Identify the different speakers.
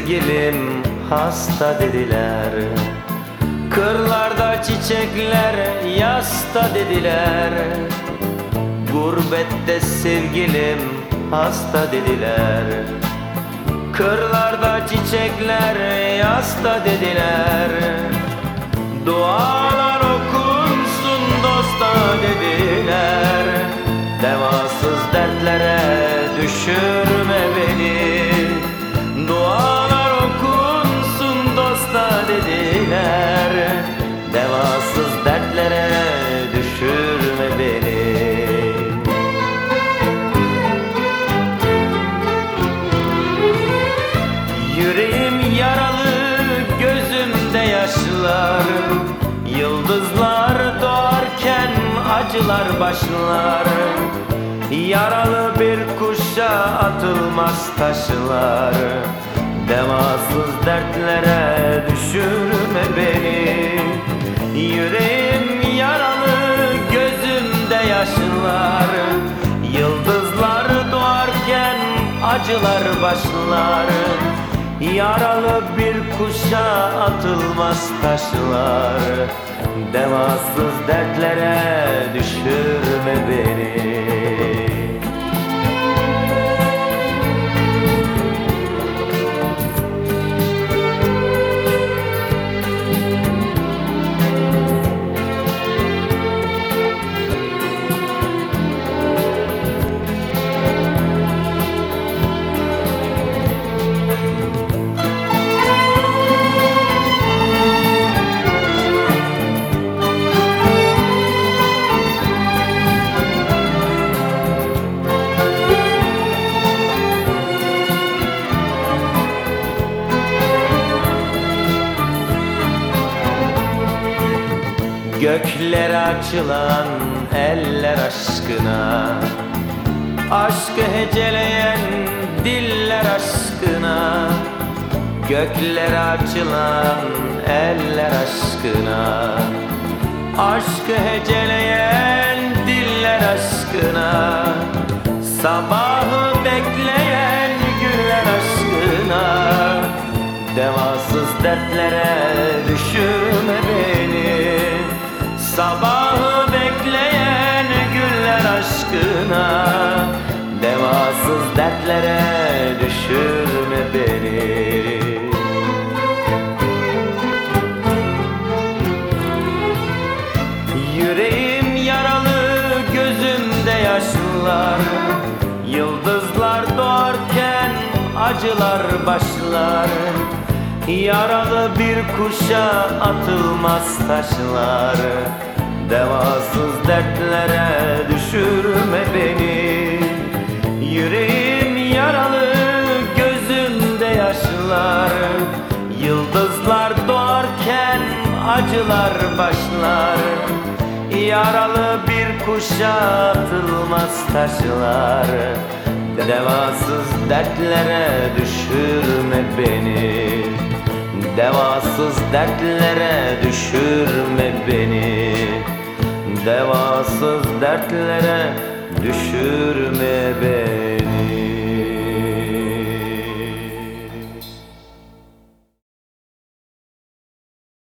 Speaker 1: sevgilim hasta dediler. Kırlarda çiçekler yasta dediler. Gurbette sevgilim hasta dediler. Kırlarda çiçekler yasta dediler. Dualar okunsun dosta dediler. Devasız dertlere düşürme beni. Dualar okunsun dosta dediler. Devasız dertlere düşürme beni. Yüreğim yaralı, gözümde yaşlar. Yıldızlar doğarken acılar başlar. Yaralı bir kuşa atılmaz taşlar. Devasız dertlere düşürme beni. Yüreğim yaralı, gözümde yaşlar. Yıldızlar doğarken acılar başlar. Yaralı bir kuşa atılmaz taşlar. Devasız dertlere düşürme beni. Göklere açılan eller aşkına, aşkı heceleyen diller aşkına. Göklere açılan eller aşkına, aşkı heceleyen diller aşkına. Sabahı bekleyen güller aşkına. Devasız dertlere düşürme beni. Sabahı bekleyen güller aşkına. Devasız dertlere düşürme beni. Yüreğim yaralı, gözümde yaşlar. Yıldızlar doğarken acılar başlar. Yaralı bir kuşa atılmaz taşlar. Devasız dertlere düşürme beni. Yüreğim yaralı, gözümde yaşlar. Yıldızlar doğarken acılar başlar. Yaralı bir kuşa atılmaz taşlar. Devasız dertlere düşürme beni. Devasız dertlere düşürme beni. Devasız dertlere düşürme